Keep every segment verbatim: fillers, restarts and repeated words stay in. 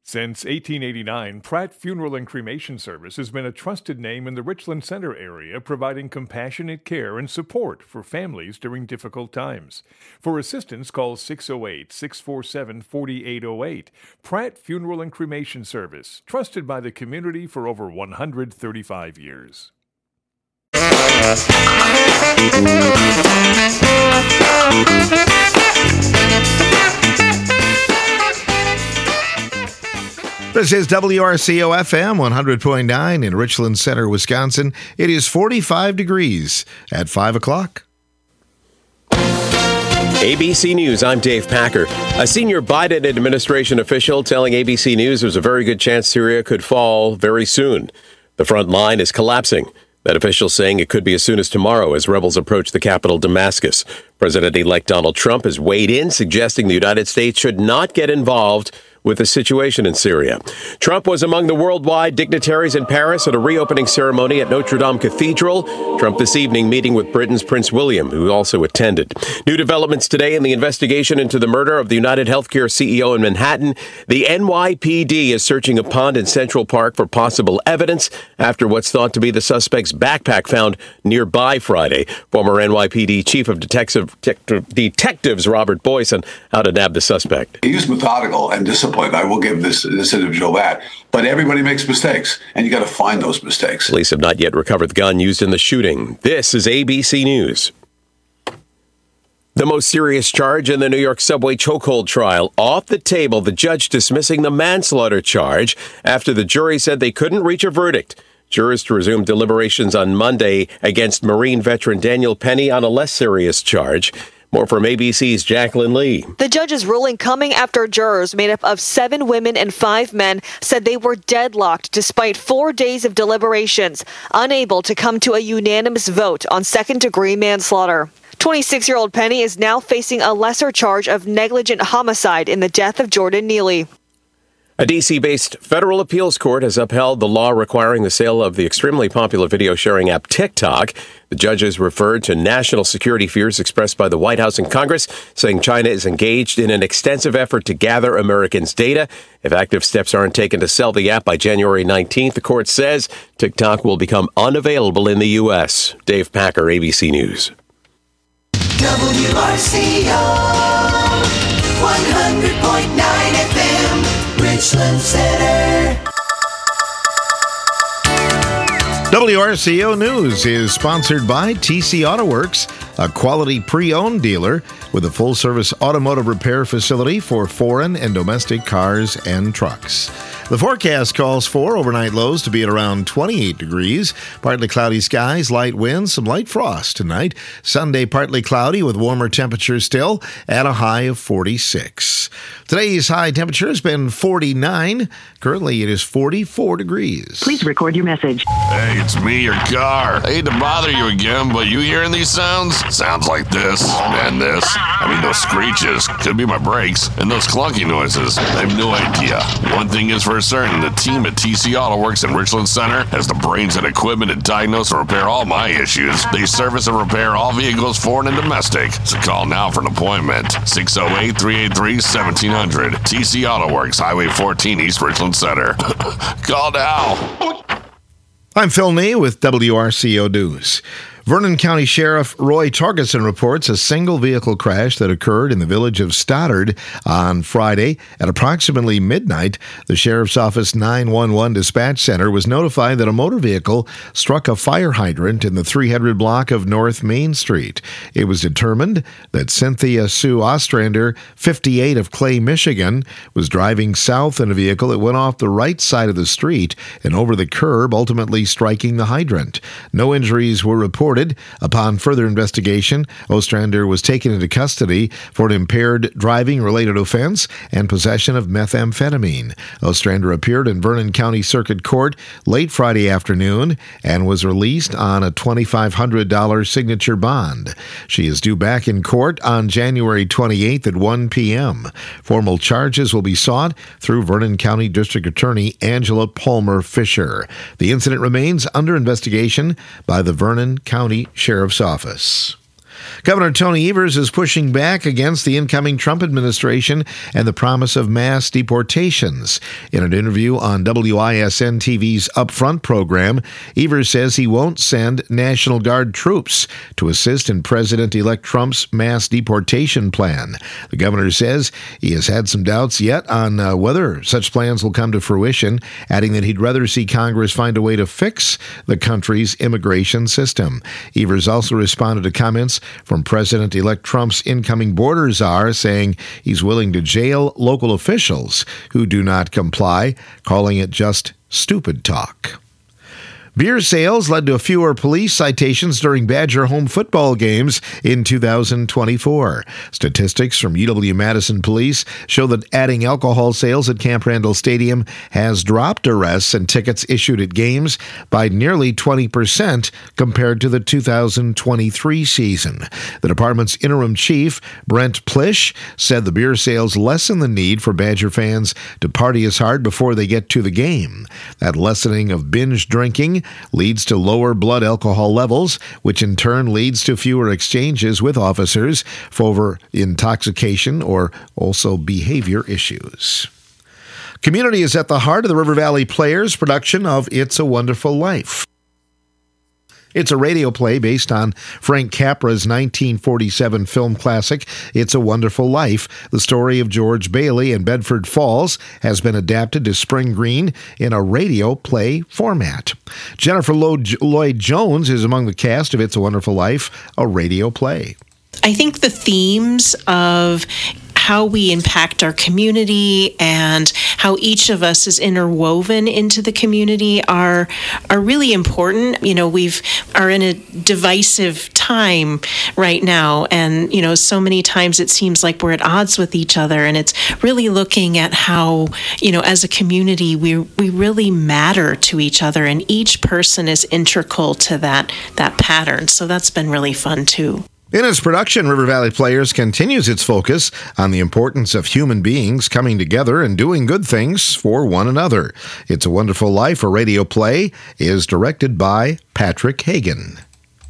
Since eighteen eighty-nine, Pratt Funeral and Cremation Service has been a trusted name in the Richland Center area, providing compassionate care and support for families during difficult times. For assistance, call six oh eight, six four seven, four eight oh eight. Pratt Funeral and Cremation Service, trusted by the community for over one hundred thirty-five years. This is W R C O F M one hundred point nine in Richland Center, Wisconsin. It is forty-five degrees at five o'clock. A B C News, I'm Dave Packer. A senior Biden administration official telling A B C News there's a very good chance Syria could fall very soon. The front line is collapsing. That official saying it could be as soon as tomorrow as rebels approach the capital, Damascus. President-elect Donald Trump has weighed in, suggesting the United States should not get involved with the situation in Syria. Trump was among the worldwide dignitaries in Paris at a reopening ceremony at Notre Dame Cathedral. Trump this evening meeting with Britain's Prince William, who also attended. New developments today in the investigation into the murder of the United Healthcare C E O in Manhattan. The N Y P D is searching a pond in Central Park for possible evidence after what's thought to be the suspect's backpack found nearby Friday. Former N Y P D Chief of Detective, Detectives Robert Boyce on how to nab the suspect. He was methodical and disciplined. I will give this, this individual that. But everybody makes mistakes, and you got to find those mistakes. Police have not yet recovered the gun used in the shooting. This is A B C News. The most serious charge in the New York subway chokehold trial off the table, the judge dismissing the manslaughter charge after the jury said they couldn't reach a verdict. Jurors resumed deliberations on Monday against Marine veteran Daniel Penny on a less serious charge. More from A B C's Jacqueline Lee. The judge's ruling coming after jurors made up of seven women and five men said they were deadlocked despite four days of deliberations, unable to come to a unanimous vote on second-degree manslaughter. twenty-six-year-old Penny is now facing a lesser charge of negligent homicide in the death of Jordan Neely. A D C-based federal appeals court has upheld the law requiring the sale of the extremely popular video-sharing app TikTok. The judges referred to national security fears expressed by the White House and Congress, saying China is engaged in an extensive effort to gather Americans' data. If active steps aren't taken to sell the app by January nineteenth, the court says TikTok will become unavailable in the U S. Dave Packer, A B C News. W R C O one hundred point nine F M, Richland Center. W R C O News is sponsored by T C Auto Works, a quality pre-owned dealer with a full-service automotive repair facility for foreign and domestic cars and trucks. The forecast calls for overnight lows to be at around twenty-eight degrees, partly cloudy skies, light winds, some light frost tonight. Sunday, partly cloudy with warmer temperatures still at a high of forty-six. Today's high temperature has been forty-nine. Currently, it is forty-four degrees. Please record your message. Hey, it's me, your car. I hate to bother you again, but you hearing these sounds? Sounds like this and this. I mean, those screeches. Could be my brakes. And those clunky noises. I have no idea. One thing is for certain, the team at T C Auto Works in Richland Center has the brains and equipment to diagnose and repair all my issues. They service and repair all vehicles, foreign and domestic. So call now for an appointment. six oh eight, three eight three, one seven zero zero. T C Auto Works, Highway fourteen, East Richland Center. Call now. I'm Phil Nee with W R C O News. Vernon County Sheriff Roy Torgerson reports a single vehicle crash that occurred in the village of Stoddard on Friday at approximately midnight. The Sheriff's Office nine one one dispatch center was notified that a motor vehicle struck a fire hydrant in the three hundred block of North Main Street. It was determined that Cynthia Sue Ostrander, fifty-eight, of Clay, Michigan, was driving south in a vehicle that went off the right side of the street and over the curb, ultimately striking the hydrant. No injuries were reported. Upon further investigation, Ostrander was taken into custody for an impaired driving-related offense and possession of methamphetamine. Ostrander appeared in Vernon County Circuit Court late Friday afternoon and was released on a twenty-five hundred dollars signature bond. She is due back in court on January twenty-eighth at one p.m. Formal charges will be sought through Vernon County District Attorney Angela Palmer Fisher. The incident remains under investigation by the Vernon County Sheriff's Office. Governor Tony Evers is pushing back against the incoming Trump administration and the promise of mass deportations. In an interview on W I S N T V's Upfront program, Evers says he won't send National Guard troops to assist in President-elect Trump's mass deportation plan. The governor says he has had some doubts yet on uh, whether such plans will come to fruition, adding that he'd rather see Congress find a way to fix the country's immigration system. Evers also responded to comments from President-elect Trump's incoming border czar, saying he's willing to jail local officials who do not comply, calling it just stupid talk. Beer sales led to fewer police citations during Badger home football games in two thousand twenty-four. Statistics from U W-Madison Police show that adding alcohol sales at Camp Randall Stadium has dropped arrests and tickets issued at games by nearly twenty percent compared to the two thousand twenty-three season. The department's interim chief, Brent Plish, said the beer sales lessen the need for Badger fans to party as hard before they get to the game. That lessening of binge drinking leads to lower blood alcohol levels, which in turn leads to fewer exchanges with officers for intoxication or also behavior issues. Community is at the heart of the River Valley Players production of It's a Wonderful Life. It's a radio play based on Frank Capra's nineteen forty-seven film classic, It's a Wonderful Life. The story of George Bailey in Bedford Falls has been adapted to Spring Green in a radio play format. Jennifer Lloyd-Jones is among the cast of It's a Wonderful Life, a radio play. I think the themes of how we impact our community and how each of us is interwoven into the community are are really important. You know, we've are in a divisive time right now, and you know, so many times it seems like we're at odds with each other, and it's really looking at how, you know, as a community we we really matter to each other, and each person is integral to that that pattern. So that's been really fun too. In its production, River Valley Players continues its focus on the importance of human beings coming together and doing good things for one another. It's a Wonderful Life, a radio play, is directed by Patrick Hagan.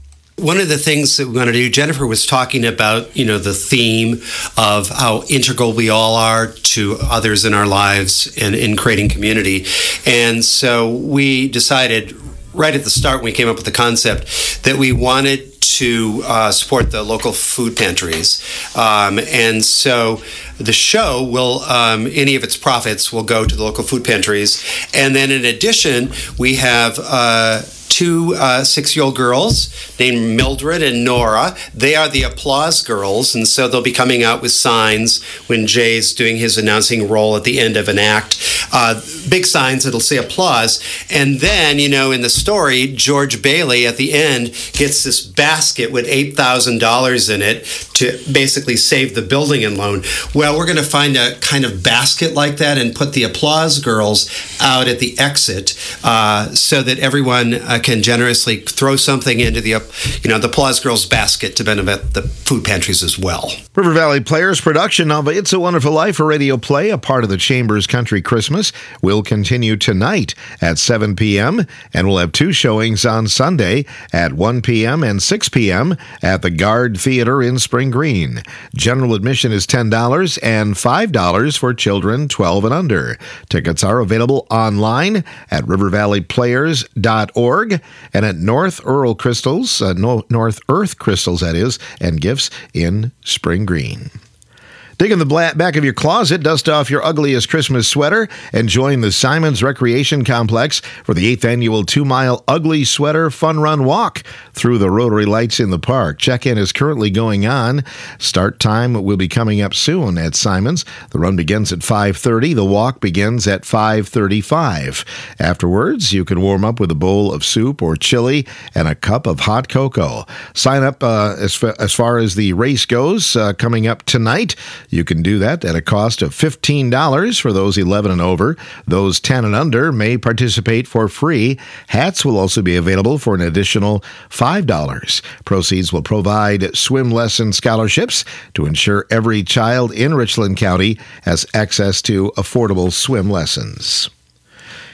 One of the things that we want to do, Jennifer was talking about, you know, the theme of how integral we all are to others in our lives and in creating community. And so we decided right at the start when we came up with the concept that we wanted to uh, support the local food pantries. Um, and so the show will, um, any of its profits will go to the local food pantries. And then in addition, we have uh, two uh, six-year-old girls named Mildred and Nora. They are the applause girls, and so they'll be coming out with signs when Jay's doing his announcing role at the end of an act. Uh, big signs that'll say applause. And then, you know, in the story, George Bailey at the end gets this basket with eight thousand dollars in it to basically save the building and loan. Well, we're going to find a kind of basket like that and put the applause girls out at the exit uh, so that everyone uh, can generously throw something into the, you know, the applause girls basket to benefit the food pantries as well. River Valley Players production of It's a Wonderful Life, a radio play, a part of the Chambers Country Christmas, will continue tonight at seven p.m. and we'll have two showings on Sunday at one p.m. and six p.m. at the Guard Theater in Spring Green. General admission is ten dollars and five dollars for children twelve and under. Tickets are available online at river valley players dot org and at North Earl Crystals, uh, no, North Earth Crystals, that is, and Gifts in Spring Green. Dig in the back of your closet, dust off your ugliest Christmas sweater, and join the Simons Recreation Complex for the eighth annual two-mile Ugly Sweater Fun Run Walk through the Rotary Lights in the park. Check-in is currently going on. Start time will be coming up soon at Simons. The run begins at five thirty. The walk begins at five thirty-five. Afterwards, you can warm up with a bowl of soup or chili and a cup of hot cocoa. Sign up uh, as, fa- as far as the race goes uh, coming up tonight. You can do that at a cost of fifteen dollars for those eleven and over. Those ten and under may participate for free. Hats will also be available for an additional five dollars. Proceeds will provide swim lesson scholarships to ensure every child in Richland County has access to affordable swim lessons.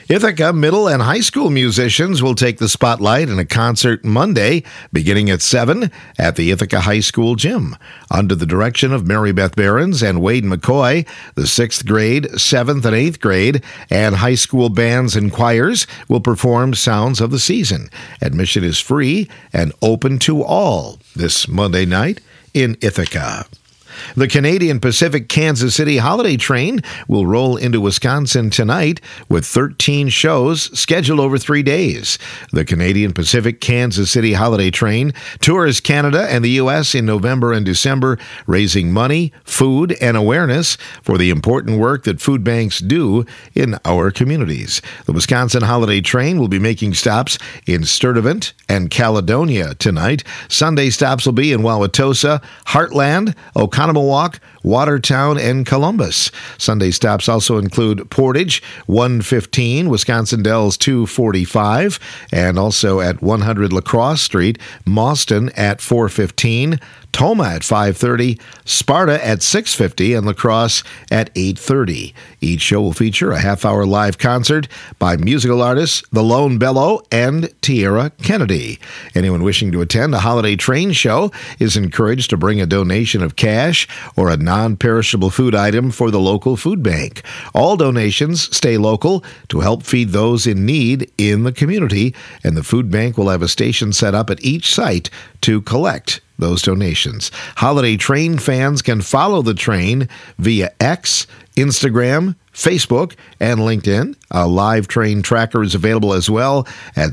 Ithaca middle and high school musicians will take the spotlight in a concert Monday, beginning at seven at the Ithaca High School gym. Under the direction of Mary Beth Behrens and Wade McCoy, the sixth grade, seventh, and eighth grade, and high school bands and choirs will perform Sounds of the Season. Admission is free and open to all this Monday night in Ithaca. The Canadian Pacific Kansas City Holiday Train will roll into Wisconsin tonight with thirteen shows scheduled over three days. The Canadian Pacific Kansas City Holiday Train tours Canada and the U S in November and December, raising money, food, and awareness for the important work that food banks do in our communities. The Wisconsin Holiday Train will be making stops in Sturtevant and Caledonia tonight. Sunday stops will be in Wauwatosa, Heartland, Oconomowoc, Watertown, and Columbus. Sunday stops also include Portage, one fifteen, Wisconsin Dells two forty-five, and also at one hundred Lacrosse Street, Mauston at four fifteen, Toma at five thirty, Sparta at six fifty, and Lacrosse at eight thirty. Each show will feature a half-hour live concert by musical artists The Lone Bellow and Tierra Kennedy. Anyone wishing to attend a holiday train show is encouraged to bring a donation of cash or a non-perishable food item for the local food bank. All donations stay local to help feed those in need in the community, and the food bank will have a station set up at each site to collect those donations. Holiday Train fans can follow the train via X, Instagram, Facebook, and LinkedIn. A live train tracker is available as well at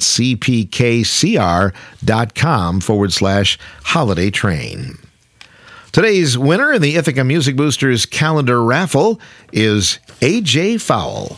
cpkcr.com forward slash holiday train. Today's winner in the Ithaca Music Boosters calendar raffle is A J Fowle.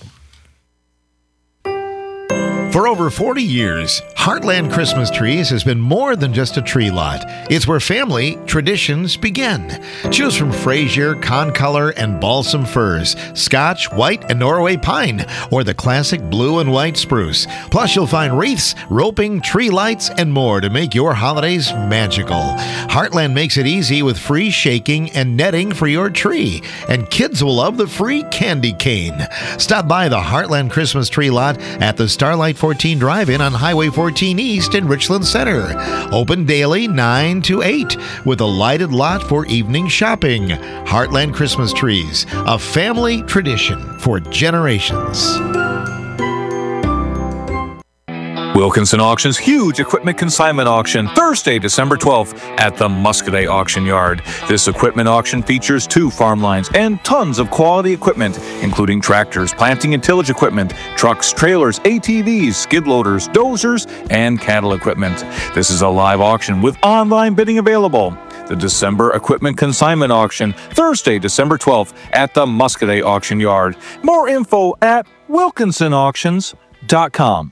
For over forty years, Heartland Christmas Trees has been more than just a tree lot. It's where family traditions begin. Choose from Fraser, Concolor, and Balsam firs, Scotch, White, and Norway pine, or the classic blue and white spruce. Plus, you'll find wreaths, roping, tree lights, and more to make your holidays magical. Heartland makes it easy with free shaking and netting for your tree, and kids will love the free candy cane. Stop by the Heartland Christmas Tree lot at the Starlight fourteen Drive-In on Highway fourteen East in Richland Center. Open daily nine to eight with a lighted lot for evening shopping. Heartland Christmas Trees, a family tradition for generations. Wilkinson Auction's huge equipment consignment auction, Thursday, December twelfth at the Muscadet Auction Yard. This equipment auction features two farm lines and tons of quality equipment, including tractors, planting and tillage equipment, trucks, trailers, A T Vs, skid loaders, dozers, and cattle equipment. This is a live auction with online bidding available. The December Equipment Consignment Auction, Thursday, December twelfth at the Muscadet Auction Yard. More info at wilkinson auctions dot com.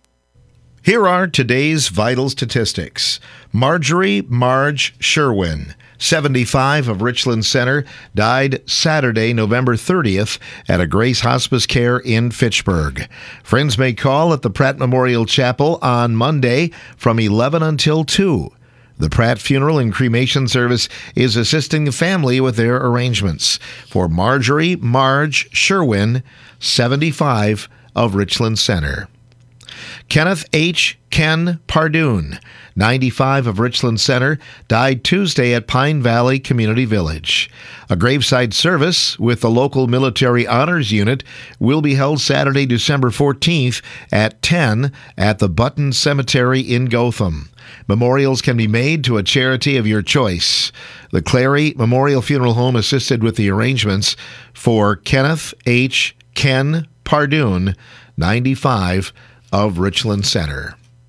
Here are today's vital statistics. Marjorie Marge Sherwin, seventy-five, of Richland Center, died Saturday, November thirtieth at a Grace Hospice Care in Fitchburg. Friends may call at the Pratt Memorial Chapel on Monday from eleven until two. The Pratt Funeral and Cremation Service is assisting the family with their arrangements. For Marjorie Marge Sherwin, seventy-five, of Richland Center. Kenneth H. Ken Pardoon, ninety-five, of Richland Center, died Tuesday at Pine Valley Community Village. A graveside service with the local Military Honors Unit will be held Saturday, December fourteenth at ten at the Button Cemetery in Gotham. Memorials can be made to a charity of your choice. The Clary Memorial Funeral Home assisted with the arrangements for Kenneth H. Ken Pardoon, ninety-five, of Richland Center.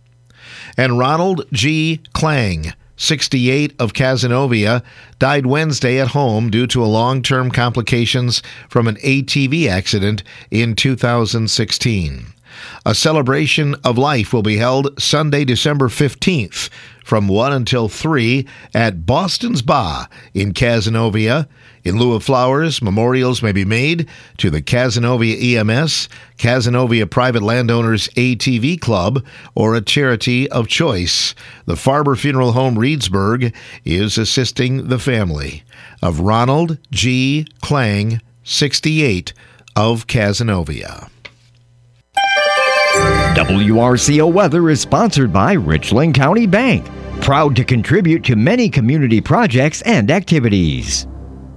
And Ronald G. Klang, sixty-eight, of Cazenovia, died Wednesday at home due to a long-term complications from an A T V accident in two thousand sixteen. A celebration of life will be held Sunday, December fifteenth from one until three at Boston's Ba in Cazenovia. In lieu of flowers, memorials may be made to the Cazenovia E M S, Cazenovia Private Landowners A T V Club, or a charity of choice. The Farber Funeral Home Reedsburg is assisting the family of Ronald G. Klang, sixty-eight, of Cazenovia. W R C O Weather is sponsored by Richland County Bank, proud to contribute to many community projects and activities.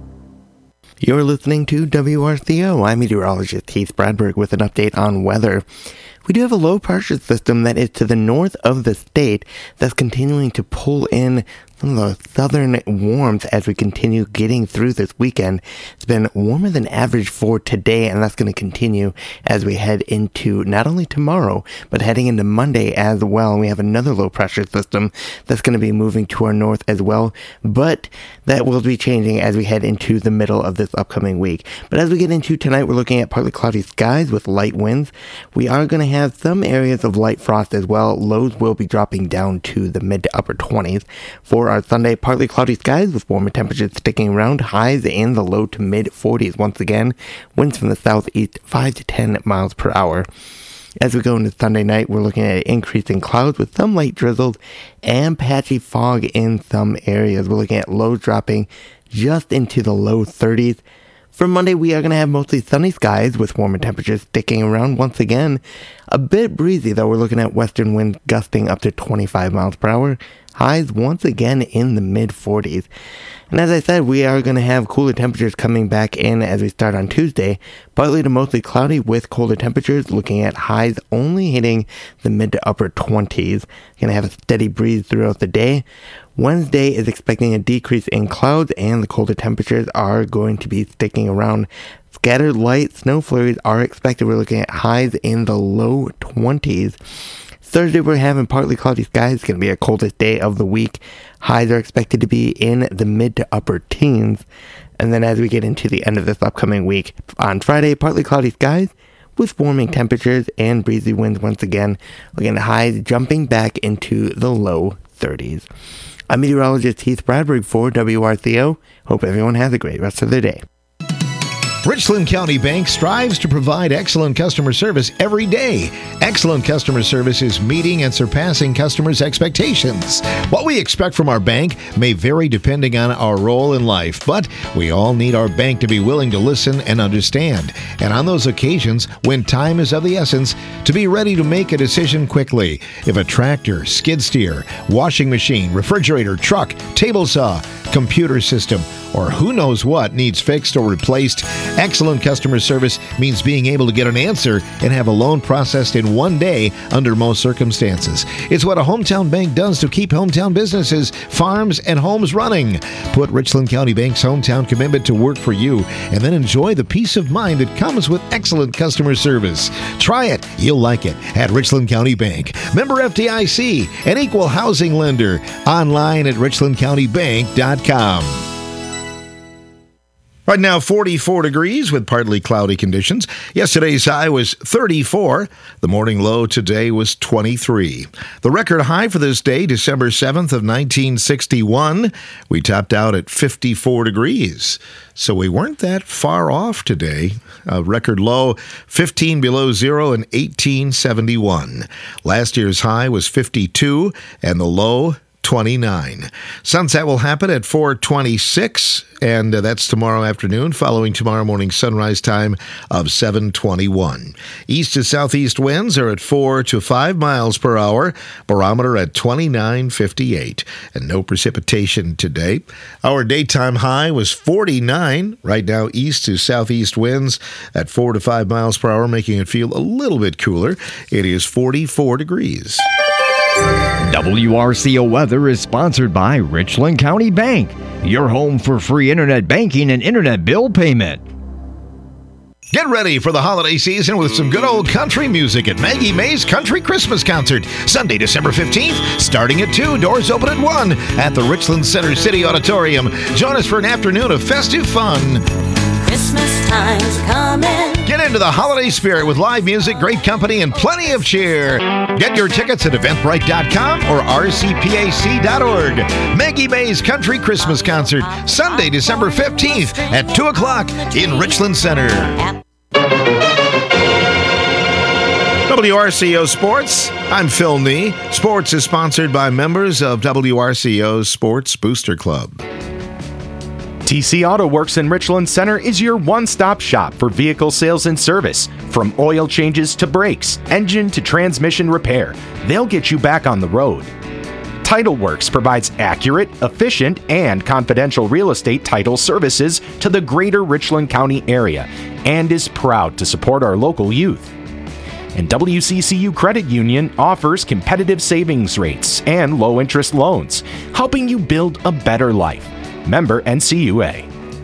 You're listening to W R C O. I'm meteorologist Heath Bradberg with an update on weather. We do have a low pressure system that is to the north of the state that's continuing to pull in some of the southern warmth as we continue getting through this weekend. It's been warmer than average for today, and that's going to continue as we head into not only tomorrow, but heading into Monday as well. And we have another low pressure system that's going to be moving to our north as well, but that will be changing as we head into the middle of this upcoming week. But as we get into tonight, we're looking at partly cloudy skies with light winds. We are going to have some areas of light frost as well. Lows will be dropping down to the mid to upper twenties. For our Sunday, partly cloudy skies with warmer temperatures sticking around, highs in the low to mid forties once again. Winds from the southeast five to ten miles per hour. As we go into Sunday night, we're looking at increasing clouds with some light drizzles and patchy fog in some areas. We're looking at lows dropping just into the low thirties. For Monday, we are going to have mostly sunny skies with warmer temperatures sticking around once again. A bit breezy, though. We're looking at western winds gusting up to twenty-five miles per hour. Highs once again in the mid forties. And as I said, we are going to have cooler temperatures coming back in as we start on Tuesday. Partly to mostly cloudy with colder temperatures, looking at highs only hitting the mid to upper twenties. Going to have a steady breeze throughout the day. Wednesday is expecting a decrease in clouds, and the colder temperatures are going to be sticking around. Scattered light snow flurries are expected. We're looking at highs in the low twenties. Thursday, we're having partly cloudy skies. It's going to be our coldest day of the week. Highs are expected to be in the mid to upper teens. And then as we get into the end of this upcoming week, on Friday, partly cloudy skies with warming temperatures and breezy winds once again. Looking at highs jumping back into the low thirties. I'm meteorologist Heath Bradberg for W R C O. Hope everyone has a great rest of their day. Richland County Bank strives to provide excellent customer service every day. Excellent customer service is meeting and surpassing customers' expectations. What we expect from our bank may vary depending on our role in life, but we all need our bank to be willing to listen and understand. And on those occasions, when time is of the essence, to be ready to make a decision quickly. If a tractor, skid steer, washing machine, refrigerator, truck, table saw, computer system, or who knows what needs fixed or replaced, excellent customer service means being able to get an answer and have a loan processed in one day under most circumstances. It's what a hometown bank does to keep hometown businesses, farms, and homes running. Put Richland County Bank's hometown commitment to work for you, and then enjoy the peace of mind that comes with excellent customer service. Try it. You'll like it at Richland County Bank. Member F D I C, an equal housing lender. Online at richland county bank dot com. Right now, forty-four degrees with partly cloudy conditions. Yesterday's high was thirty-four. The morning low today was twenty-three. The record high for this day, December seventh of nineteen sixty-one, we topped out at fifty-four degrees. So we weren't that far off today. A record low, fifteen below zero in eighteen seventy-one. Last year's high was fifty-two, and the low, twenty-nine. Sunset will happen at four twenty-six, and uh, that's tomorrow afternoon, following tomorrow morning sunrise time of seven twenty-one. East to southeast winds are at four to five miles per hour, barometer at twenty-nine fifty-eight, and no precipitation today. Our daytime high was forty-nine. Right now, east to southeast winds at four to five miles per hour, making it feel a little bit cooler. It is forty-four degrees. W R C O Weather is sponsored by Richland County Bank, your home for free internet banking and internet bill payment. Get ready for the holiday season with some good old country music at Maggie Mae's Country Christmas Concert, Sunday, December fifteenth, starting at two, doors open at one, at the Richland Center City Auditorium. Join us for an afternoon of festive fun. Christmas time's coming. Get into the holiday spirit with live music, great company, and plenty of cheer. Get your tickets at eventbrite dot com or r c p a c dot org. Maggie Mae's Country Christmas Concert, Sunday, December fifteenth at two o'clock in Richland Center. W R C O Sports, I'm Phil Nee. Sports is sponsored by members of W R C O's Sports Booster Club. T C Auto Works in Richland Center is your one-stop shop for vehicle sales and service. From oil changes to brakes, engine to transmission repair, they'll get you back on the road. Title Works provides accurate, efficient, and confidential real estate title services to the greater Richland County area and is proud to support our local youth. And W C C U Credit Union offers competitive savings rates and low-interest loans, helping you build a better life. Member N C U A.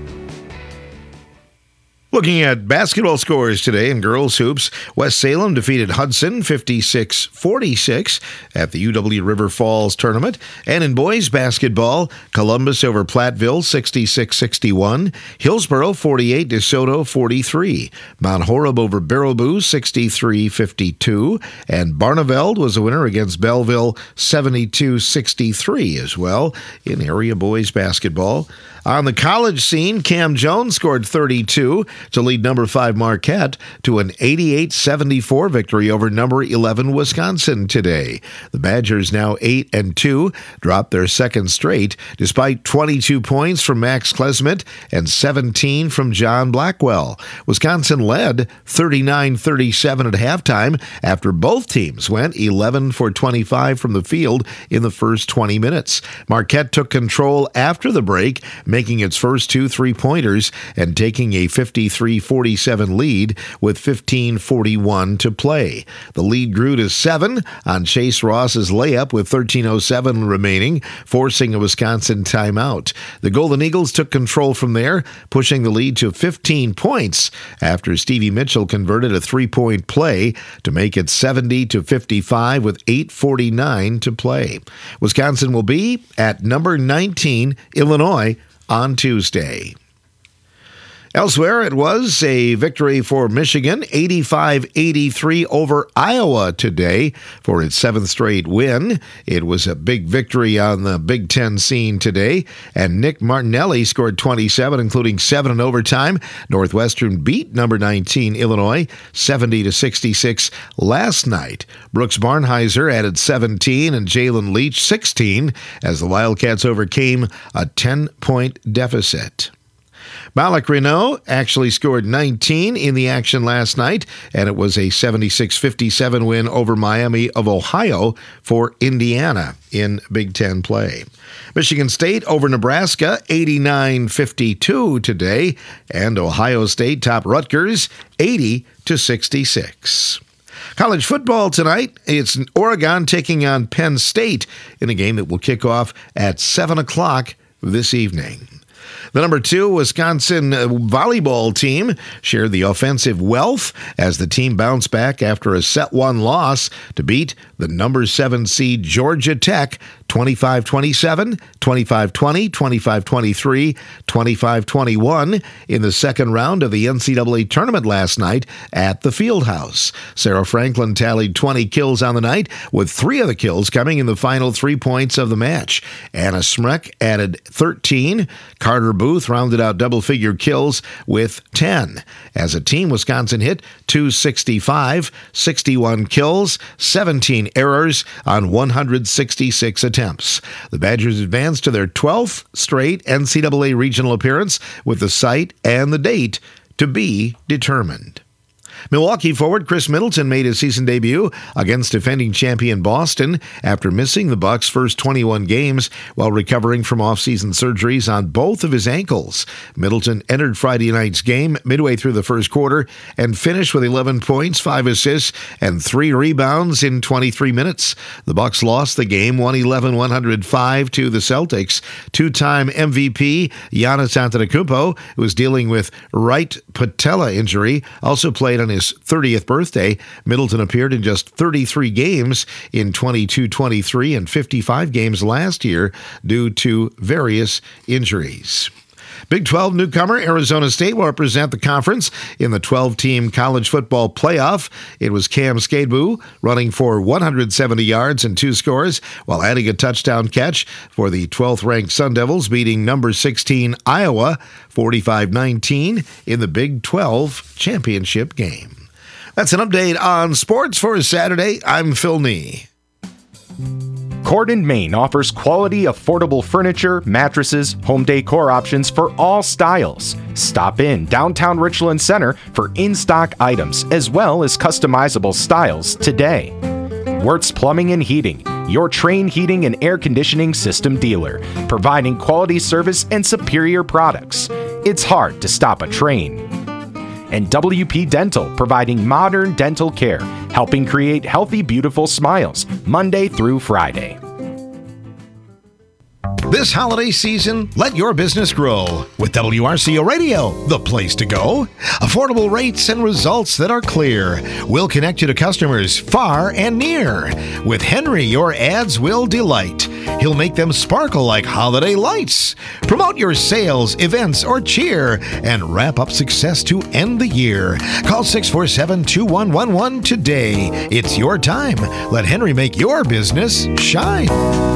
Looking at basketball scores today in girls hoops, West Salem defeated Hudson fifty-six forty-six at the U W River Falls tournament. And in boys basketball, Columbus over Platteville sixty-six sixty-one, Hillsboro forty-eight, DeSoto forty-three, Mount Horeb over Baraboo sixty-three fifty-two, and Barneveld was a winner against Belleville seventy-two sixty-three as well in area boys basketball. On the college scene, Cam Jones scored thirty-two to lead number five Marquette to an eighty-eight seventy-four victory over number eleven Wisconsin today. The Badgers, now eight and two, dropped their second straight despite twenty-two points from Max Klesmet and seventeen from John Blackwell. Wisconsin led thirty-nine thirty-seven at halftime after both teams went eleven for twenty-five from the field in the first twenty minutes. Marquette took control after the break, making its first two three-pointers and taking a fifty-three forty-seven lead with fifteen forty-one to play. The lead grew to seven on Chase Ross's layup with thirteen oh seven remaining, forcing a Wisconsin timeout. The Golden Eagles took control from there, pushing the lead to fifteen points after Stevie Mitchell converted a three-point play to make it seventy to fifty-five with eight forty-nine to play. Wisconsin will be at number nineteen, Illinois, on Tuesday. Elsewhere, it was a victory for Michigan, eighty-five eighty-three over Iowa today for its seventh straight win. It was a big victory on the Big Ten scene today, and Nick Martinelli scored twenty-seven, including seven in overtime. Northwestern beat number nineteen Illinois seventy to sixty-six last night. Brooks Barnheiser added seventeen and Jalen Leach sixteen as the Wildcats overcame a ten-point deficit. Malak Renault actually scored nineteen in the action last night, and it was a seventy-six fifty-seven win over Miami of Ohio for Indiana in Big Ten play. Michigan State over Nebraska, eighty-nine fifty-two today, and Ohio State topped Rutgers, eighty to sixty-six. College football tonight, it's Oregon taking on Penn State in a game that will kick off at seven o'clock this evening. The number two Wisconsin volleyball team shared the offensive wealth as the team bounced back after a set one loss to beat the number seven seed Georgia Tech twenty-five twenty-seven, twenty-five twenty, twenty-five twenty-three, twenty-five twenty-one in the second round of the N C double A tournament last night at the Fieldhouse. Sarah Franklin tallied twenty kills on the night, with three of the kills coming in the final three points of the match. Anna Smrek added thirteen. Carter Booth rounded out double-figure kills with ten. As a team, Wisconsin hit two sixty-five, sixty-one kills, seventeen errors on one hundred sixty-six attempts. The Badgers advanced to their twelfth straight N C double A regional appearance, with the site and the date to be determined. Milwaukee forward Chris Middleton made his season debut against defending champion Boston after missing the Bucks' first twenty-one games while recovering from off-season surgeries on both of his ankles. Middleton entered Friday night's game midway through the first quarter and finished with eleven points, five assists, and three rebounds in twenty-three minutes. The Bucks lost the game one eleven one oh five to the Celtics. Two-time M V P Giannis Antetokounmpo, who was dealing with right patella injury, also played on his thirtieth birthday. Middleton appeared in just thirty-three games in twenty-two twenty-three and fifty-five games last year due to various injuries. Big twelve newcomer Arizona State will represent the conference in the twelve-team college football playoff. It was Cam Skadeboo running for one hundred seventy yards and two scores while adding a touchdown catch for the twelfth-ranked Sun Devils, beating number sixteen Iowa forty-five nineteen in the Big twelve championship game. That's an update on sports for Saturday. I'm Phil Nee. Cordon, Maine offers quality, affordable furniture, mattresses, home decor options for all styles. Stop in downtown Richland Center for in-stock items as well as customizable styles today. Wirtz Plumbing and Heating, your Trane heating and air conditioning system dealer, providing quality service and superior products. It's hard to stop a Trane. And W P Dental, providing modern dental care, helping create healthy, beautiful smiles, Monday through Friday. This holiday season, let your business grow with W R C O Radio, the place to go. Affordable rates and results that are clear. We'll connect you to customers far and near. With Henry, your ads will delight. He'll make them sparkle like holiday lights. Promote your sales, events, or cheer, and wrap up success to end the year. Call six four seven, two one one one today. It's your time. Let Henry make your business shine.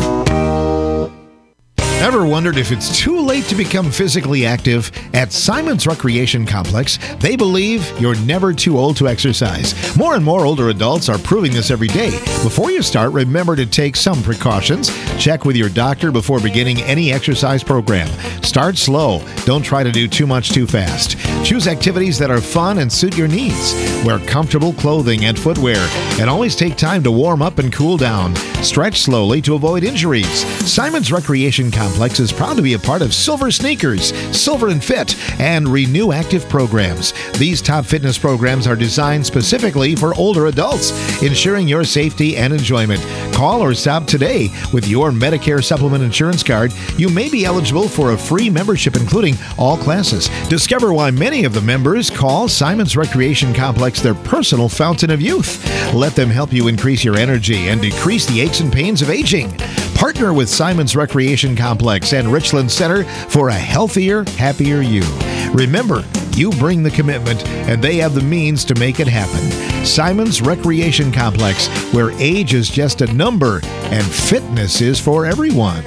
Ever wondered if it's too late to become physically active? At Simon's Recreation Complex, they believe you're never too old to exercise. More and more older adults are proving this every day. Before you start, remember to take some precautions. Check with your doctor before beginning any exercise program. Start slow. Don't try to do too much too fast. Choose activities that are fun and suit your needs. Wear comfortable clothing and footwear, and always take time to warm up and cool down. Stretch slowly to avoid injuries. Simon's Recreation Complex is proud to be a part of Silver Sneakers, Silver and Fit, and Renew Active programs. These top fitness programs are designed specifically for older adults, ensuring your safety and enjoyment. Call or stop today. With your Medicare Supplement Insurance Card, you may be eligible for a free membership including all classes. Discover why many of the members call Simon's Recreation Complex their personal fountain of youth. Let them help you increase your energy and decrease the aches and pains of aging. Partner with Simon's Recreation Complex and Richland Center for a healthier, happier you. Remember, you bring the commitment and they have the means to make it happen. Simon's Recreation Complex, where age is just a number and fitness is for everyone.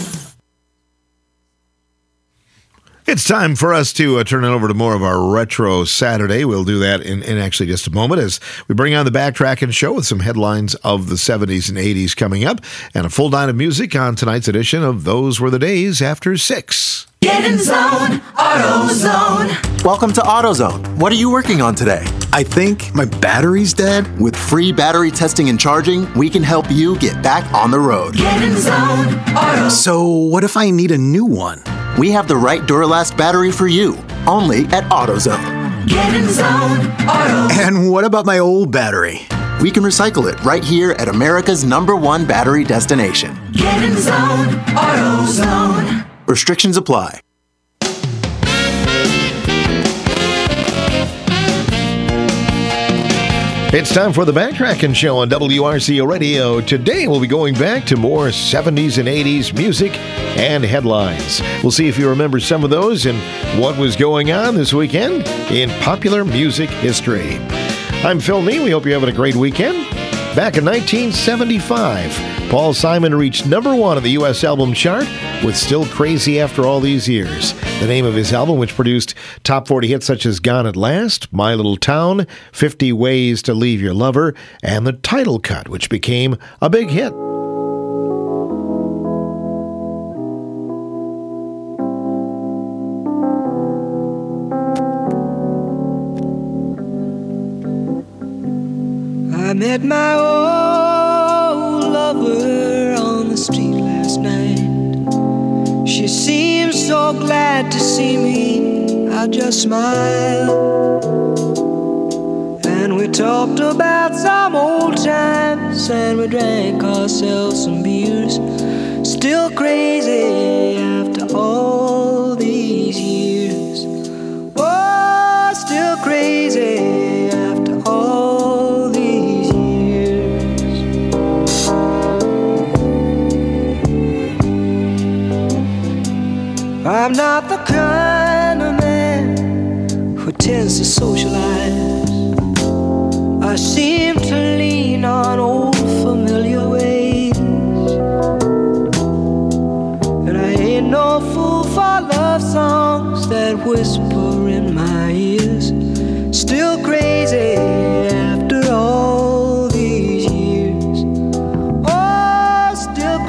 It's time for us to uh, turn it over to more of our Retro Saturday. We'll do that in, in actually just a moment as we bring on the Backtrackin' Show with some headlines of the seventies and eighties coming up and a full night of music on tonight's edition of Those Were the Days After Six. Get in zone, AutoZone. Welcome to AutoZone. What are you working on today? I think my battery's dead. With free battery testing and charging, we can help you get back on the road. Get in zone, AutoZone. So what if I need a new one? We have the right Duralast battery for you, only at AutoZone. Get in zone, AutoZone. And what about my old battery? We can recycle it right here at America's number one battery destination. Get in zone, AutoZone. Restrictions apply. It's time for the Backtrackin' Show on W R C O Radio. Today we'll be going back to more seventies and eighties music and headlines. We'll see if you remember some of those and what was going on this weekend in popular music history. I'm Phil Nee. We hope you're having a great weekend. Back in nineteen seventy-five, Paul Simon reached number one on the U S album chart with Still Crazy After All These Years. The name of his album, which produced top forty hits such as Gone at Last, My Little Town, fifty Ways to Leave Your Lover, and The Title Cut, which became a big hit. I met my old lover on the street last night. She seemed so glad to see me, I just smiled. And we talked about some old times, and we drank ourselves some beers. Still crazy after all these years. Oh, still crazy after all these years. I'm not the kind of man who tends to socialize. I seem to lean on old familiar ways, and I ain't no fool for love songs that whisper in my ears. Still crazy after all these years. Oh, still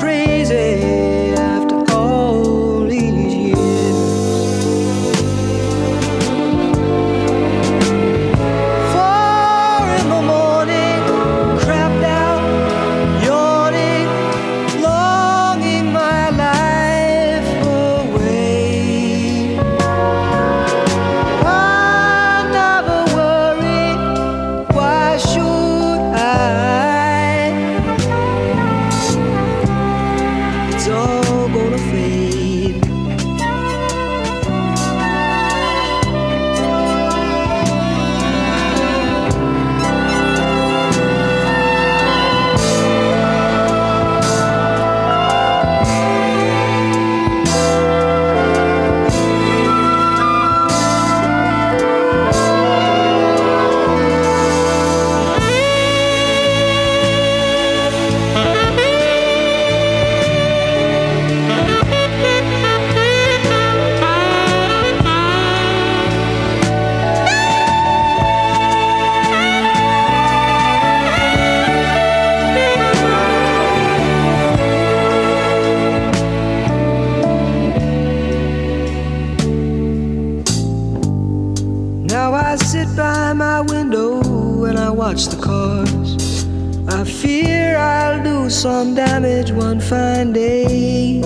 what's the cause? I fear I'll do some damage one fine day.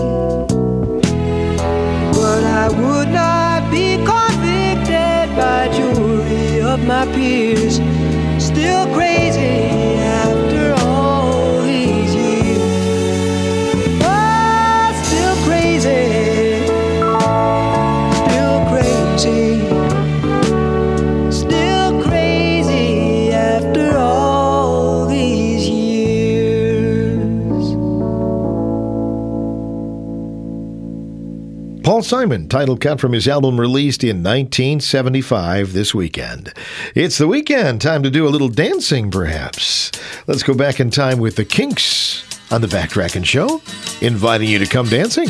But I would not be convicted by jury of my peers. Still crazy after all these years. Oh, still crazy. Still crazy. Still crazy after all these years. Paul Simon, title cut from his album released in nineteen seventy-five this weekend. It's the weekend, time to do a little dancing perhaps. Let's go back in time with the Kinks on the Backtrackin' Show, inviting you to come dancing.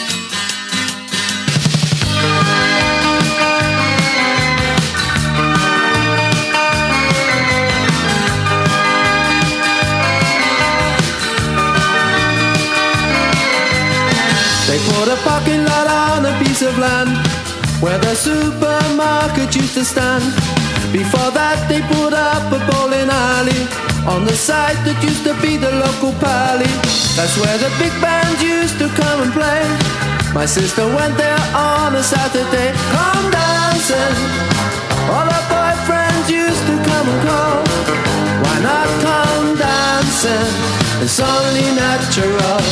They put a parking lot on a piece of land where the supermarket used to stand. Before that they put up a bowling alley on the site that used to be the local pally. That's where the big bands used to come and play. My sister went there on a Saturday. Come dancing, all our boyfriends used to come and call. Why not come dancing? It's only natural.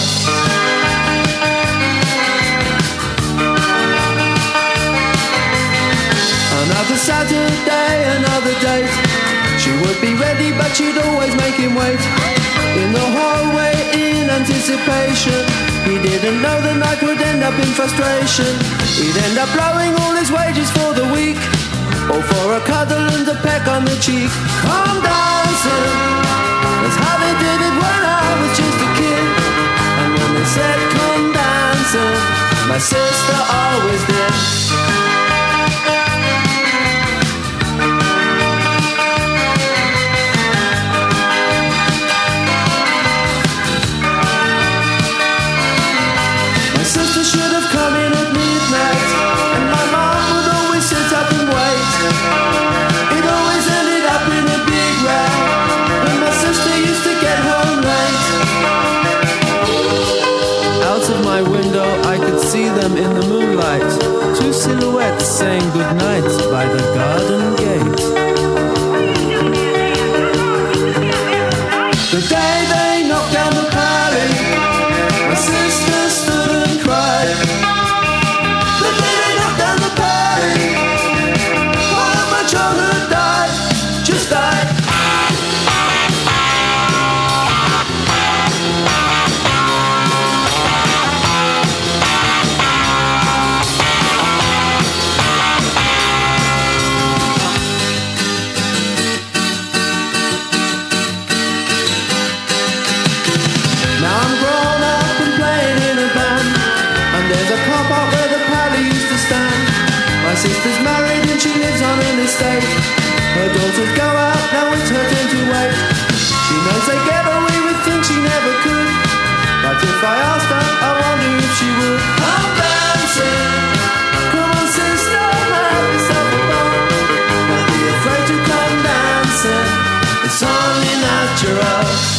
Another Saturday, another date. She would be ready, but she'd always make him wait in the hallway in anticipation. He didn't know the night would end up in frustration. He'd end up blowing all his wages for the week, or for a cuddle and a peck on the cheek. Come dancing, that's how they did it when I was just a kid. And when they said come dancing, my sister always did. Should have come in at midnight, and my mom would always sit up and wait. It always ended up in a big row when my sister used to get home late. Out of my window I could see them in the moonlight, two silhouettes saying goodnight by the garden gate. The day they knocked down the pally, my sister stood and cried. The day they knocked down the pally, all of my childhood died, just died. Sister's married and she lives on an estate. Her daughters go out, now it's her turn to wait. She knows they get away with things she never could, but if I asked her, I wonder if she would. Come dancing, come on sister, have yourself a ball. Don't be afraid to come dancing, it's only natural.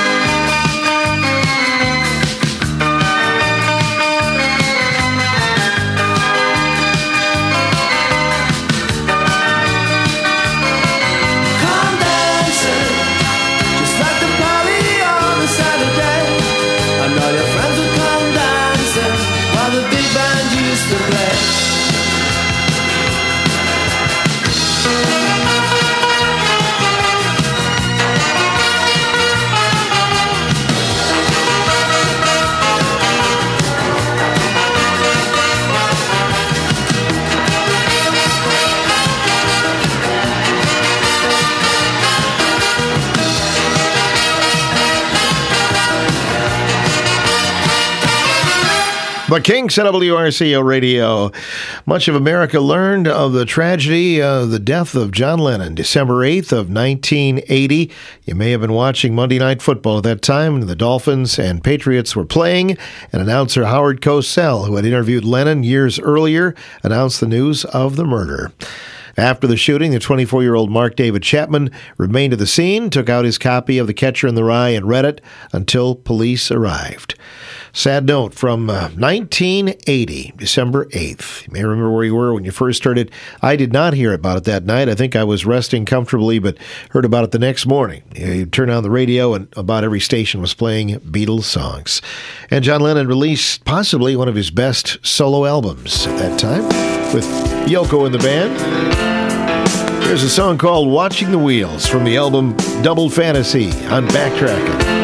The Kinks at W R C O Radio. Much of America learned of the tragedy of the death of John Lennon, December eighth of nineteen eighty. You may have been watching Monday Night Football at that time. The Dolphins and Patriots were playing, and announcer Howard Cosell, who had interviewed Lennon years earlier, announced the news of the murder. After the shooting, the twenty-four-year-old Mark David Chapman remained at the scene, took out his copy of The Catcher in the Rye, and read it until police arrived. Sad note from uh, nineteen eighty, December eighth. You may remember where you were when you first heard it. I did not hear about it that night. I think I was resting comfortably, but heard about it the next morning. You turn on the radio, and about every station was playing Beatles songs. And John Lennon released possibly one of his best solo albums at that time, with Yoko in the band. There's a song called Watching the Wheels from the album Double Fantasy on Backtracking.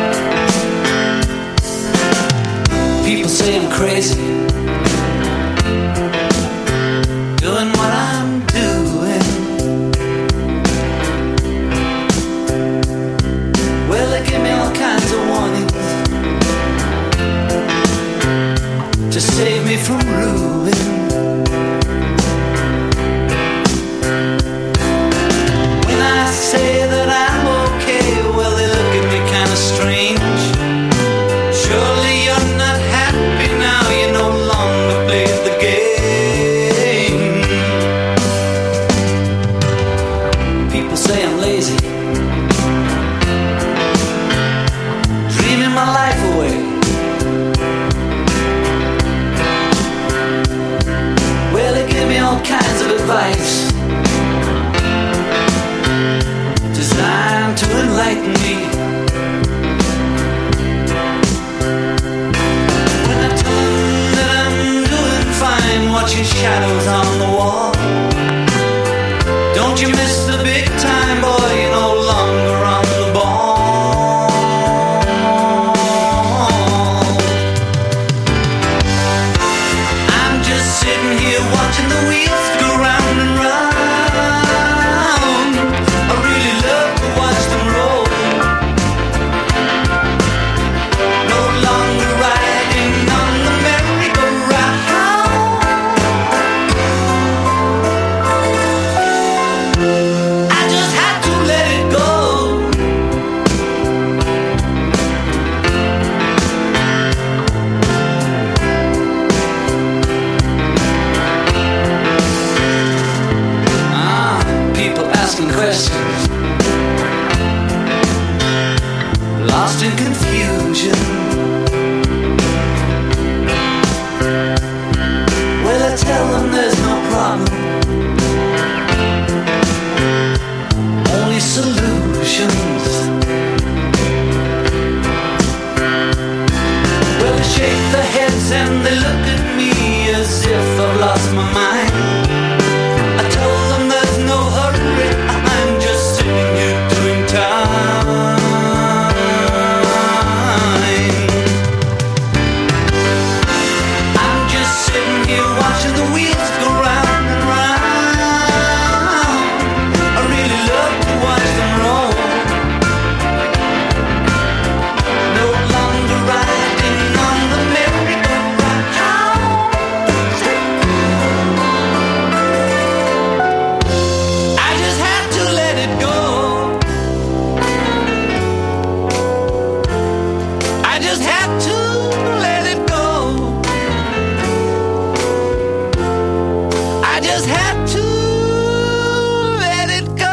People say I'm crazy, doing what I'm doing. Well, they give me all kinds of warnings to save me from ruin. When I say that I'm okay, well, they look at me kind of strange. Surely you're not happy now, you no longer play the game. People say I'm lazy, dreaming my life away. Well, they give me all kinds of advice designed to enlighten me. Watching shadows on the wall. Don't you miss the big time, boy? You're no longer on the ball. I'm just sitting here watching the wheels go round and round. I really love to watch them roll. No longer riding on the merry-go-round. Questions, lost in confusion. Well, I tell them there's no problem, only solutions. Well, they shake their heads and they look at me as if I've lost my mind. I told them there's no hurry, I'm just sitting here doing time. I'm just sitting here watching the wheels go round and round. I really love to watch them roll. No longer riding on the merry-go-round. I just had to let it go. I just had to let it go. I just had to let it go.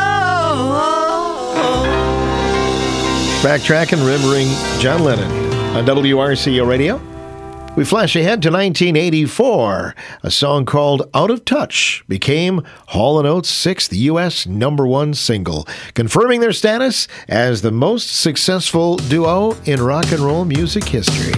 Backtracking, remembering John Lennon on W R C O Radio. We flash ahead to nineteen eighty-four. A song called Out of Touch became Hall and Oates' sixth U S number one single, confirming their status as the most successful duo in rock and roll music history.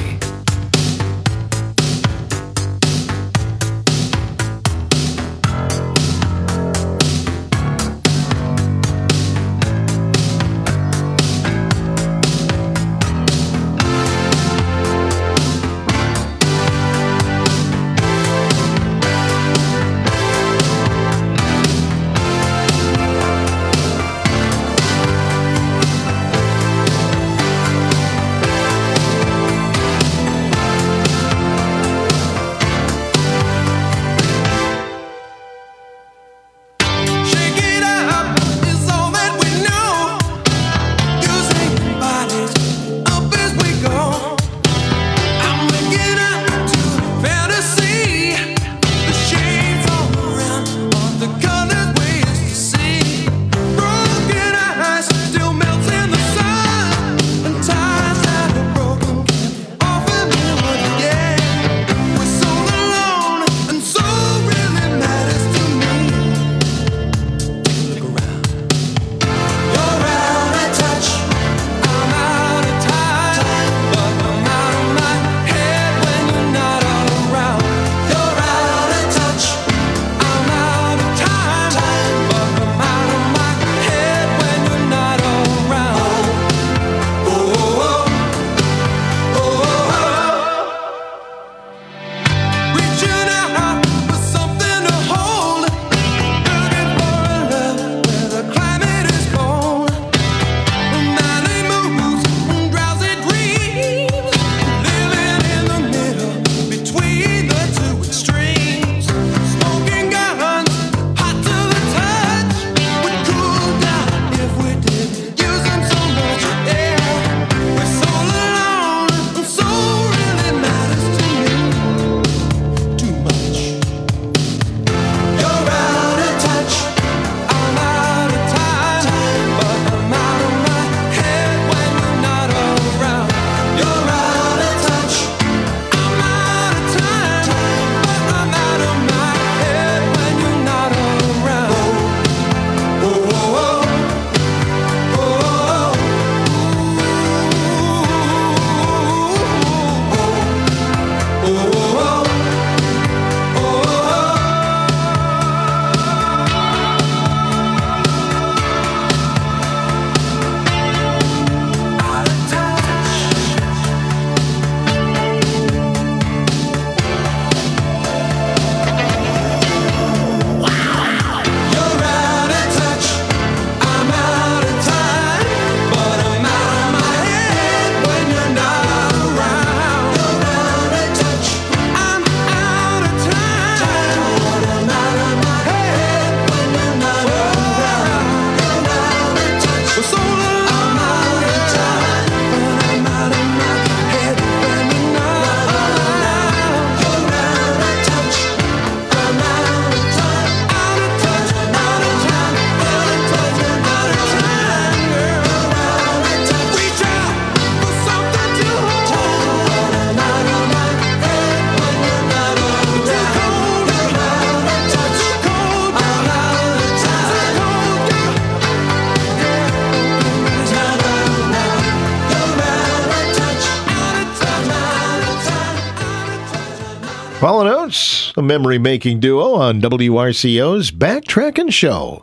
Hall and Oates, a memory-making duo on W R C O's Backtrackin' Show.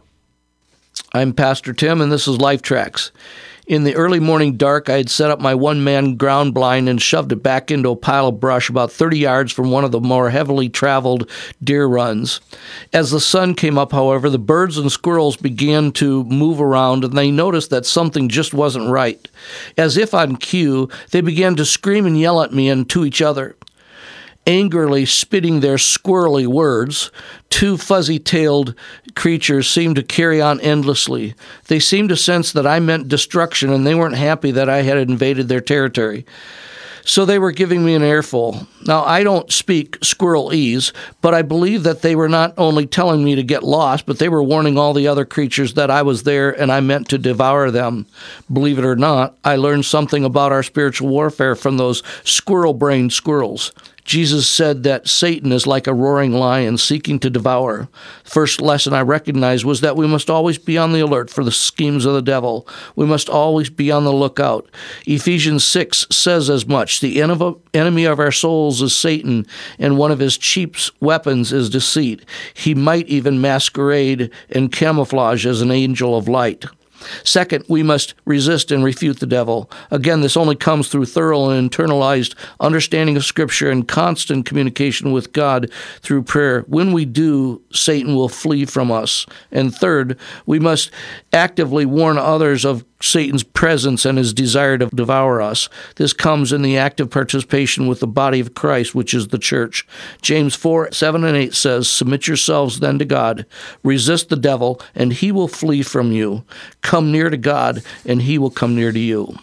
I'm Pastor Tim, and this is Life Tracks. In the early morning dark, I had set up my one-man ground blind and shoved it back into a pile of brush about thirty yards from one of the more heavily traveled deer runs. As the sun came up, however, the birds and squirrels began to move around, and they noticed that something just wasn't right. As if on cue, they began to scream and yell at me and to each other. Angrily spitting their squirrely words, two fuzzy-tailed creatures seemed to carry on endlessly. They seemed to sense that I meant destruction, and they weren't happy that I had invaded their territory. So they were giving me an earful. Now, I don't speak squirrelese, but I believe that they were not only telling me to get lost, but they were warning all the other creatures that I was there and I meant to devour them. Believe it or not, I learned something about our spiritual warfare from those squirrel-brained squirrels. Jesus said that Satan is like a roaring lion seeking to devour. The first lesson I recognized was that we must always be on the alert for the schemes of the devil. We must always be on the lookout. Ephesians six says as much. The enemy of our souls is Satan, and one of his chief weapons is deceit. He might even masquerade and camouflage as an angel of light. Second, we must resist and refute the devil. Again, this only comes through thorough and internalized understanding of Scripture and constant communication with God through prayer. When we do, Satan will flee from us. And third, we must actively warn others of Satan's presence and his desire to devour us. This comes in the active participation with the body of Christ, which is the church. James four, seven and eight says, "Submit yourselves then to God. Resist the devil, and he will flee from you. Come near to God, and he will come near to you."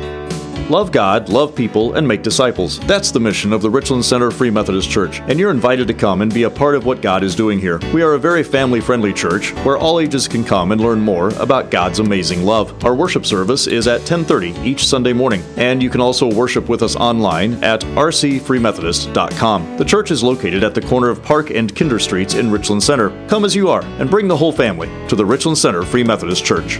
Love God, love people, and make disciples. That's the mission of the Richland Center Free Methodist Church, and you're invited to come and be a part of what God is doing here. We are a very family-friendly church where all ages can come and learn more about God's amazing love. Our worship service is at ten thirty each Sunday morning, and you can also worship with us online at r c free methodist dot com. The church is located at the corner of Park and Kinder Streets in Richland Center. Come as you are, and bring the whole family to the Richland Center Free Methodist Church.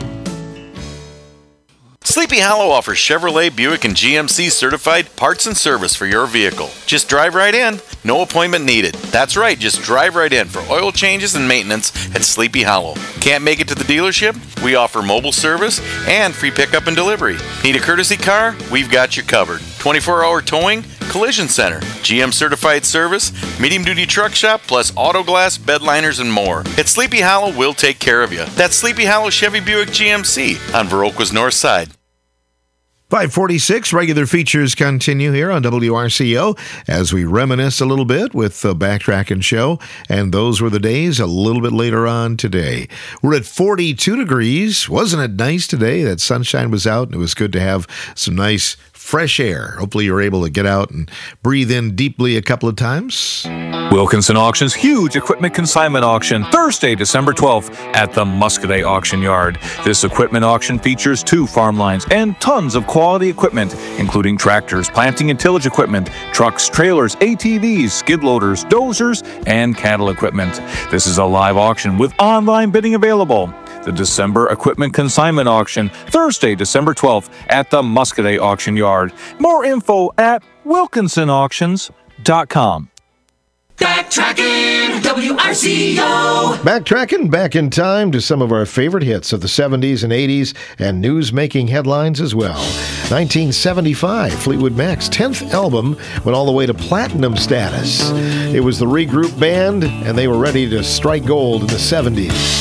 Sleepy Hollow offers Chevrolet, Buick, and G M C certified parts and service for your vehicle. Just drive right in. No appointment needed. That's right, just drive right in for oil changes and maintenance at Sleepy Hollow. Can't make it to the dealership? We offer mobile service and free pickup and delivery. Need a courtesy car? We've got you covered. twenty-four hour towing, collision center, G M certified service, medium duty truck shop, plus auto glass, bed liners, and more. At Sleepy Hollow, we'll take care of you. That's Sleepy Hollow Chevy Buick G M C on Viroqua's north side. five forty-six, regular features continue here on W R C O as we reminisce a little bit with the Backtrackin' Show, and those were the days a little bit later on today. We're at forty-two degrees. Wasn't it nice today that sunshine was out and it was good to have some nice fresh air? Hopefully you're able to get out and breathe in deeply a couple of times. Wilkinson Auction's huge equipment consignment auction, Thursday, December twelfth at the Muscadet Auction Yard. This equipment auction features two farm lines and tons of quality equipment, including tractors, planting and tillage equipment, trucks, trailers, A T Vs, skid loaders, dozers, and cattle equipment. This is a live auction with online bidding available. The December Equipment Consignment Auction, Thursday, December twelfth at the Muscadet Auction Yard. More info at wilkinson auctions dot com. Backtracking, W R C O. Backtracking back in time to some of our favorite hits of the seventies and eighties and news-making headlines as well. nineteen seventy-five, Fleetwood Mac's tenth album went all the way to platinum status. It was the Regroup Band, and they were ready to strike gold in the seventies.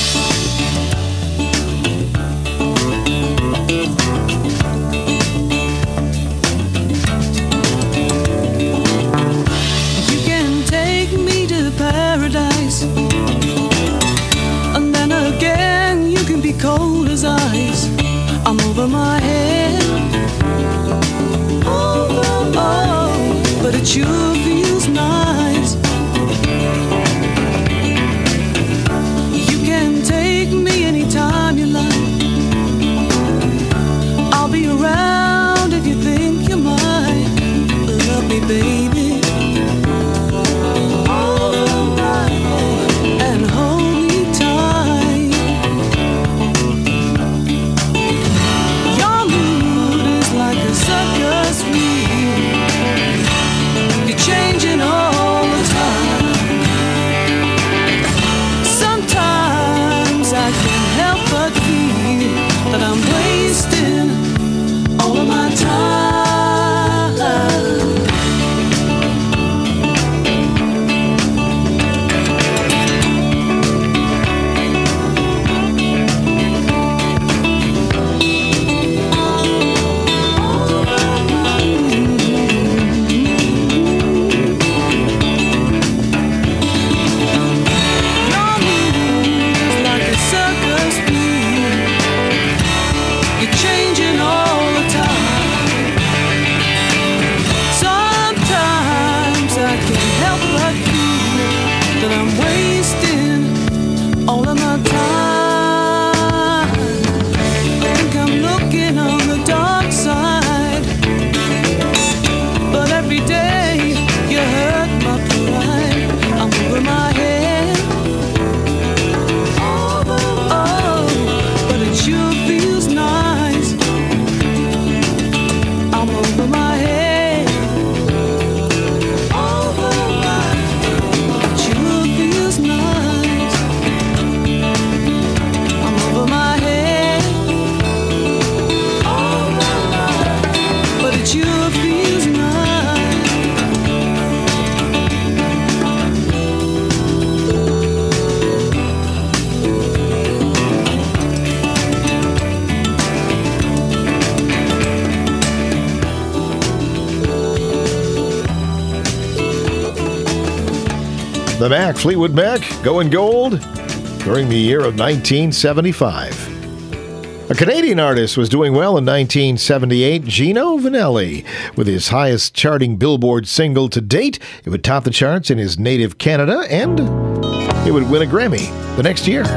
Cold as ice, I'm over my head. Oh, oh, oh, but it sure feels nice. You can The Mac, Fleetwood Mac, going gold during the year of nineteen seventy-five. A Canadian artist was doing well in nineteen seventy-eight, Gino Vanelli. With his highest charting Billboard single to date, it would top the charts in his native Canada, and it would win a Grammy the next year.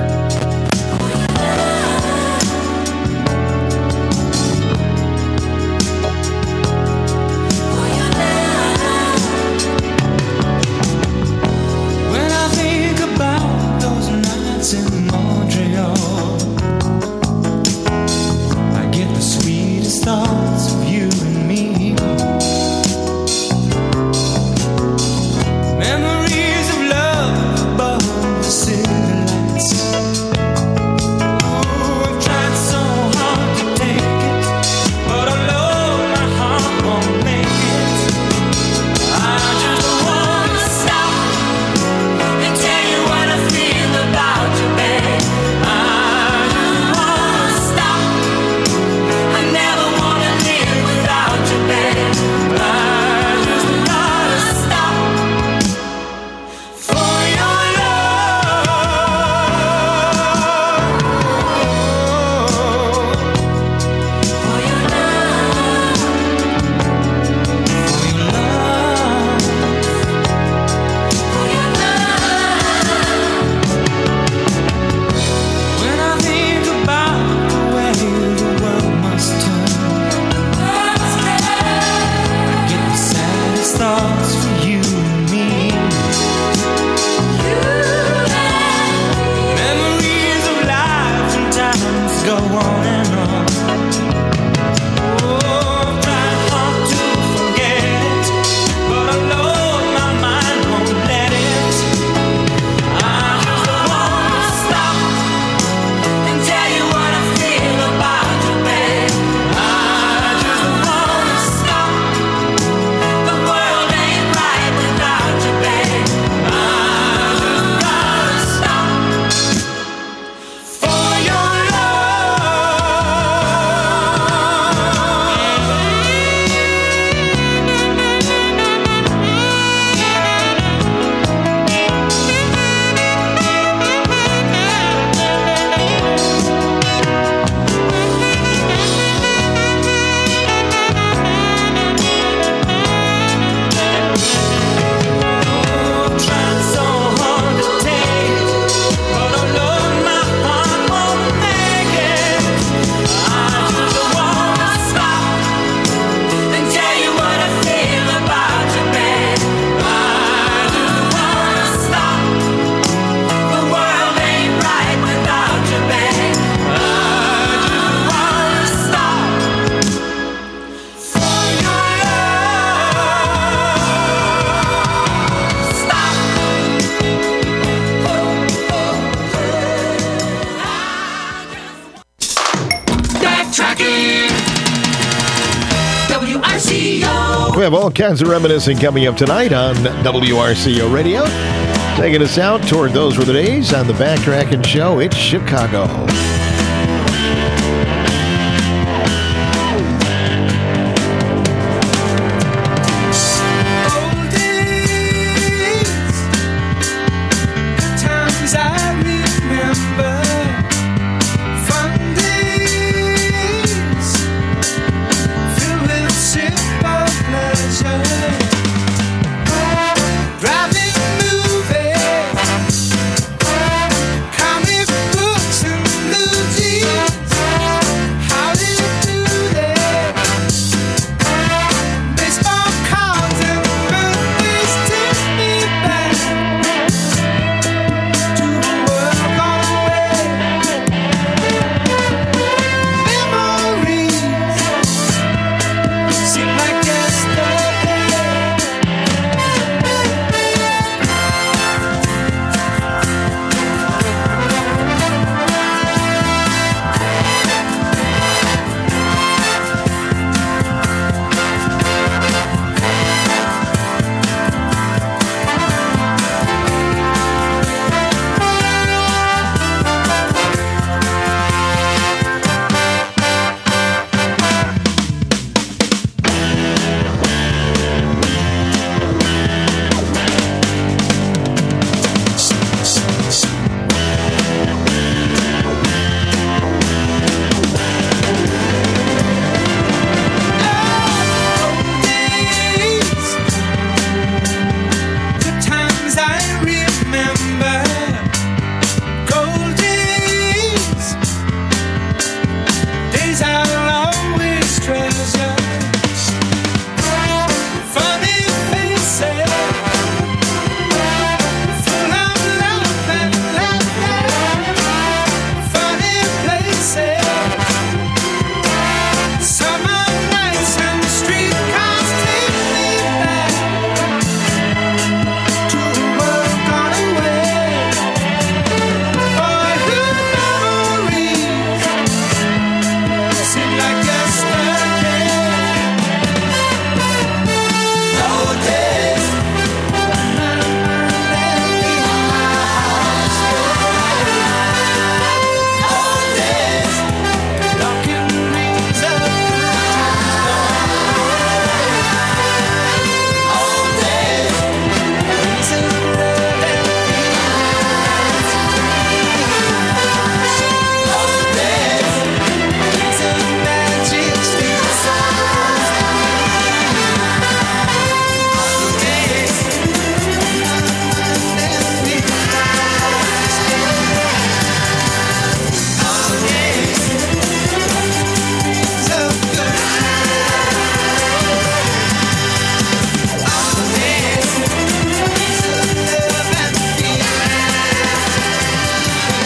We have all kinds of reminiscing coming up tonight on W R C O Radio. Taking us out toward those were the days on the Backtracking Show. It's Chicago. Driving movies, comic books and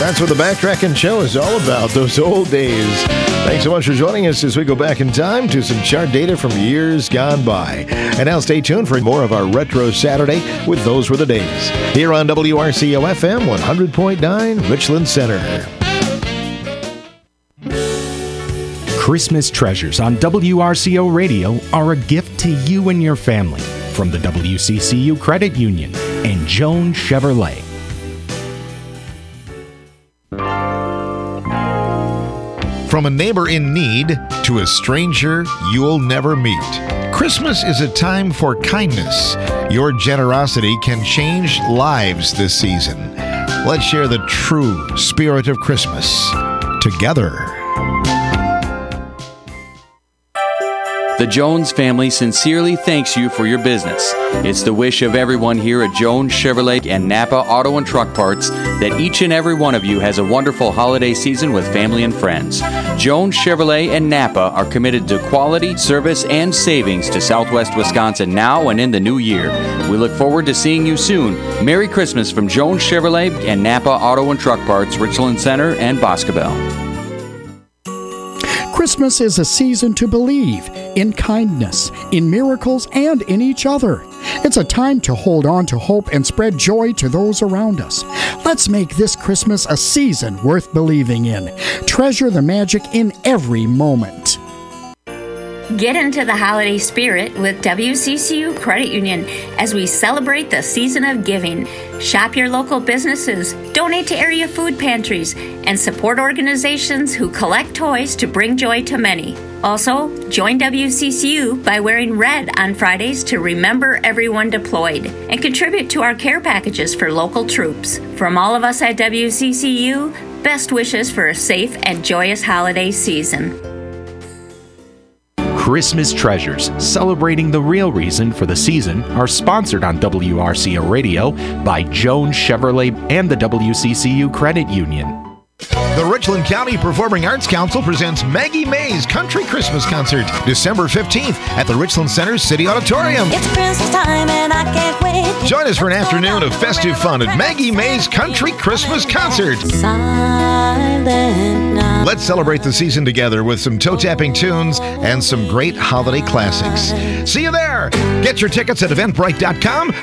That's what the Backtracking Show is all about, those old days. Thanks so much for joining us as we go back in time to some chart data from years gone by. And now stay tuned for more of our Retro Saturday with Those Were the Days, here on W R C O F M one hundred point nine, Richland Center. Christmas treasures on W R C O Radio are a gift to you and your family from the W C C U Credit Union and Joan Chevrolet. From a neighbor in need to a stranger you'll never meet, Christmas is a time for kindness. Your generosity can change lives this season. Let's share the true spirit of Christmas together. The Jones family sincerely thanks you for your business. It's the wish of everyone here at Jones Chevrolet and Napa Auto and Truck Parts that each and every one of you has a wonderful holiday season with family and friends. Jones Chevrolet and Napa are committed to quality, service, and savings to Southwest Wisconsin now and in the new year. We look forward to seeing you soon. Merry Christmas from Jones Chevrolet and Napa Auto and Truck Parts, Richland Center, and Boscobel. Christmas is a season to believe in kindness, in miracles, and in each other. It's a time to hold on to hope and spread joy to those around us. Let's make this Christmas a season worth believing in. Treasure the magic in every moment. Get into the holiday spirit with W C C U Credit Union as we celebrate the season of giving. Shop your local businesses, donate to area food pantries, and support organizations who collect toys to bring joy to many. Also, join W C C U by wearing red on Fridays to remember everyone deployed and contribute to our care packages for local troops. From all of us at W C C U, best wishes for a safe and joyous holiday season. Christmas Treasures, celebrating the real reason for the season, are sponsored on W R C O Radio by Jones Chevrolet and the W C C U Credit Union. The Richland County Performing Arts Council presents Maggie Mae's Country Christmas Concert, December fifteenth at the Richland Center City Auditorium. It's Christmas time and I can't wait. Join us for an afternoon of festive fun at Maggie Mae's Country Christmas Concert. Silent night. Let's celebrate the season together with some toe-tapping tunes and some great holiday classics. See you there! Get your tickets at eventbrite dot com